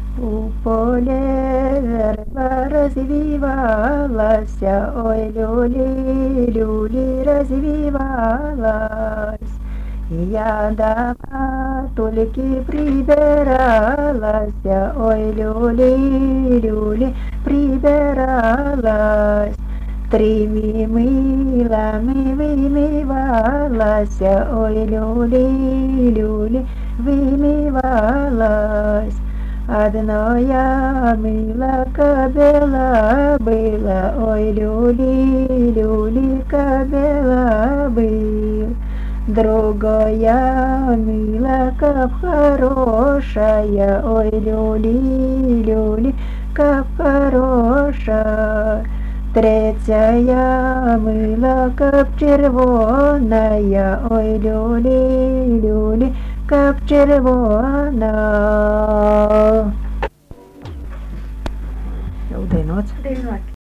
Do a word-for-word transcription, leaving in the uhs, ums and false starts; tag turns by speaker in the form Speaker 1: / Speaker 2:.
Speaker 1: У поле верба развивалася, ой, люли, люли, развивалась. Я дома только прибиралася, ой, люли, люли, прибиралась. Трими милами вымывалася, ой, люли, люли, вымывалась. Одно я мила кобела была, ой, люли, люли, кобела был. Другая мила, как хорошая, ой, люли, люли, как хорошая. Третья мила, как червоная, ой, люли, люли, как червона. Одинадцять.
Speaker 2: Одинадцять.